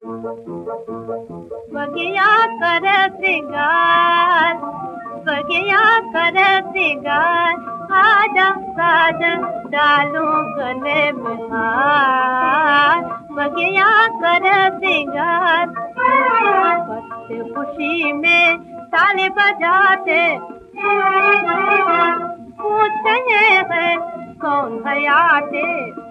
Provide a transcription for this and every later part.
बगिया कर श्रृंगार, बगिया कर श्रृंगार, आजा साजन डालूं गले में हार। बगिया कर श्रृंगार, बच्चे खुशी में ताली बजाते पूछते हैं कौन हयाते।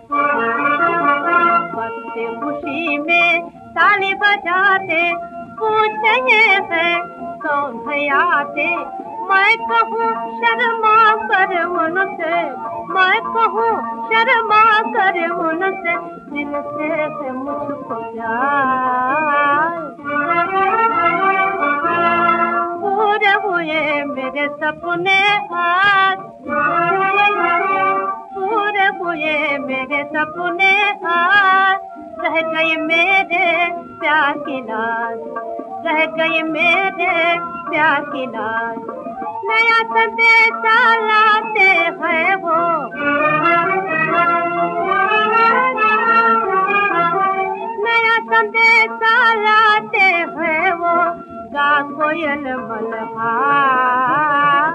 बच्चे खुशी में ताली बजाते पूछते हैं कौन हयाते। मैं कहूँ शर्मा कर उनसे, मैं कहूँ शर्मा कर उनसे, जिनसे है मुझको प्यार। पूरे हुए मेरे सपने आज, पूरे हुए मेरे सपने आज। रह गई मेरे प्यार की लाज, रह गई मेरे प्यार की लाज। नया संदेशा लाते हैं वो, नया संदेशा लाते हैं वो, गा कोयल मल्हार,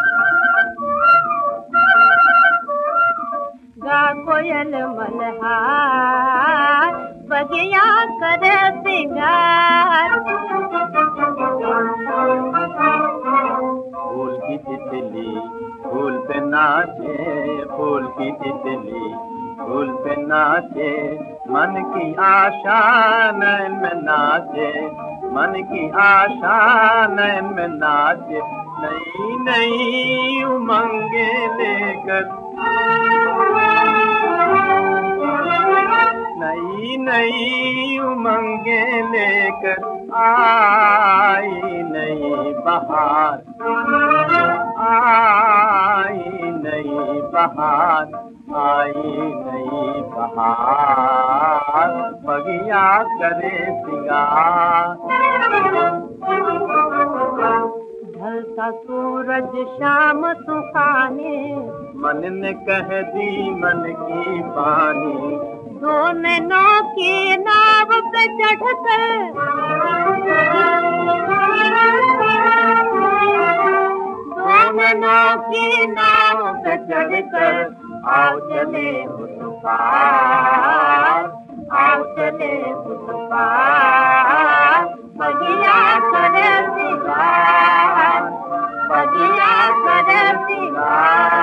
गा कोयल मल्हार। बगिया कर श्रृंगार। फूल की तितली फूल पे नाचे, फूल की तितली फूल पे नाचे, मन की आशा नैन में नाचे, मन की आशा नैन में नाचे। नई नई उमंगे लेकर, नई नई उमंगे लेकर आई नई बहार, आई नई बहार, आई नई बहार। बगिया करे श्रृंगार। ढलता सूरज शाम सुहानी, मन ने कह दी मन की बानी। दो नैनों की नाव पे चढ़कर, दो नैनों की नाव पे चढ़कर, आओ चले उस पार, आओ चले उस पार। बगिया कर श्रृंगार, बगिया कर श्रृंगार।